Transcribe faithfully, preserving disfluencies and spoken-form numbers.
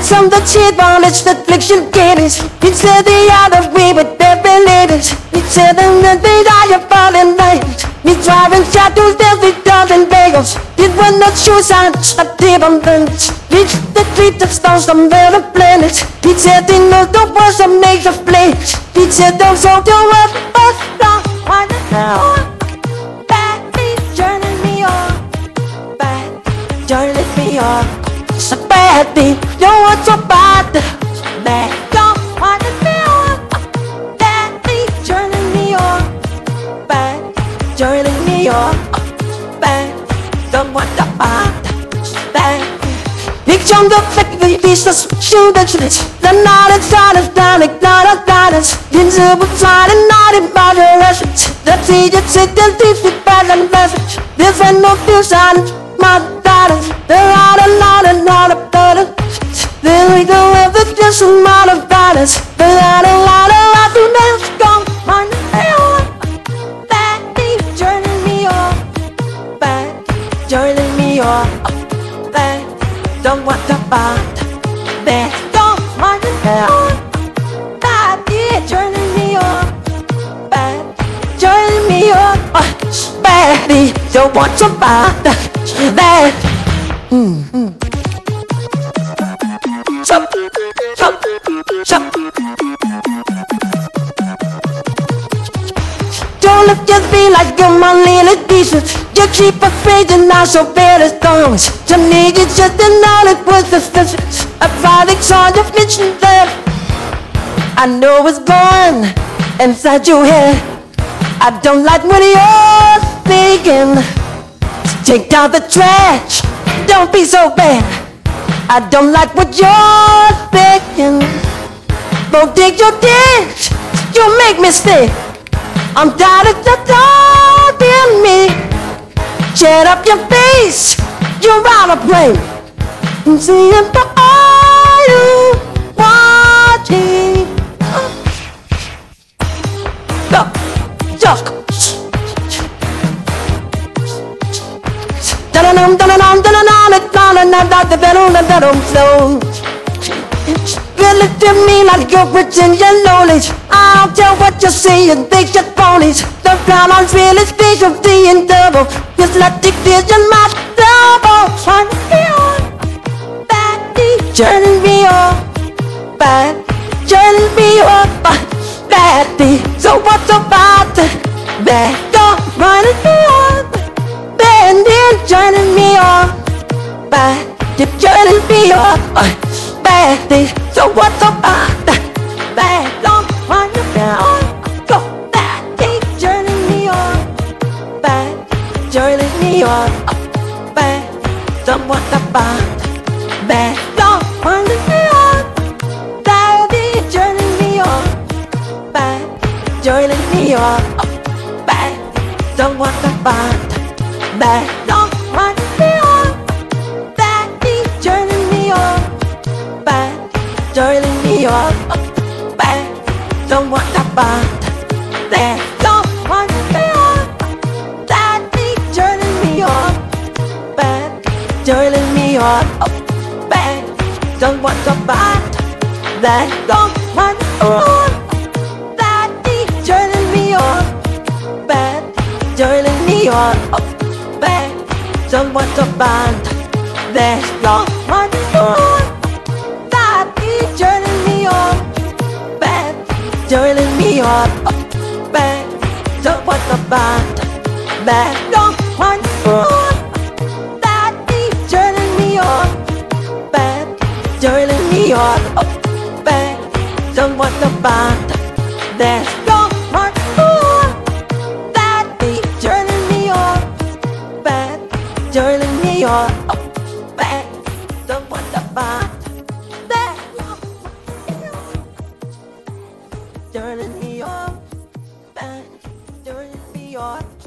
from the cheap-on, it's the affliction gators. He said the other way, but they're related. He said them that they die of falling light. Me driving shadows, there's dozen bagels. It was not shoes on a table bench. Reach the street that stars some better planet. He said they know the worst of nature place. He said those old the world was not one now. Bad beat turning me on. Bad turning me on. So bad beat, you want so bad. Bad don't want to be on. Bad beat turning me on. Bad turning me on. Bad don't want to bad. Bad Picture on the factory pieces, shoot the chilies. The night inside is down, ignite our guidance. Into the side and not in my direction. The teacher said the thief is bad and message. This ain't no fuse on my guidance. There are a lot and lot of better. Then we don't have the just amount of guidance. There are a lot of life who never gone. My name, bad thief turning me on. Bad turning me on. Bad don't want to bad. Bad don't want to bad. Bad thief turning me on. Bad turning me on. Bad thief don't want to bad. Bad. Mm-hmm. Jump, jump, jump. Don't look just be like you're my little decent. You keep a face and not so bad as thongs. To me it's just a knowledge was the physics. A product saw your vision there. I know it's born inside your head. I don't like what you're thinking. Take out the trash, don't be so bad. I don't like what you're thinking. Don't dig your ditch, you make me sick. I'm tired of the thought in me. Shut up your face, you're out of play. I'm seeing for all you watching. Duck, duck. Da-da-dum, da-da-dum, da-da-dum, da-da-dum, da-da-dum, da-da-dum. You look at me like you're pretending knowledge. I don't care what you say and think you're phonies. The ground on real estate of the and double. Just like the vision my double. Turn me on. Bad deep, turning me on. Bad, turning me on. Bad deep, so what's about that? Bad, don't running me on. Bad deep, turning me on. Bad deep, turning me on. Bad deep, so what's about that? Bad, don't run you down. Go, bad deep, turning me on. Bad, turning me on. Bad, don't want the bad. Bad, don't run me on. Bad deep, turning me on. Bad, turning me on. Bad, don't want the bad. Bad, don't run me on. Bad deep, turning me on. Bad, turning me on. Bad, don't want the bad. Bad, don't want me on. Bad deep, turning me on. Bad, turning me on. Bad, don't want the bad. Bad, don't want me on. Bad deep, turning me on. Bad, turning me on. Bad, don't want the bad. Bad, don't want me on. Bad deep, turning me on. Bad, turning me on. Bad, don't want the bad. Bad, don't want me on. Bad deep, turning me on. Bad, turning me on. Bad, don't want the bad. Bad, don't want me on. Bad deep, turning me on. Bad, turning me on. Bad, don't want the bad. Bad, turning me on. Bad, turning me on.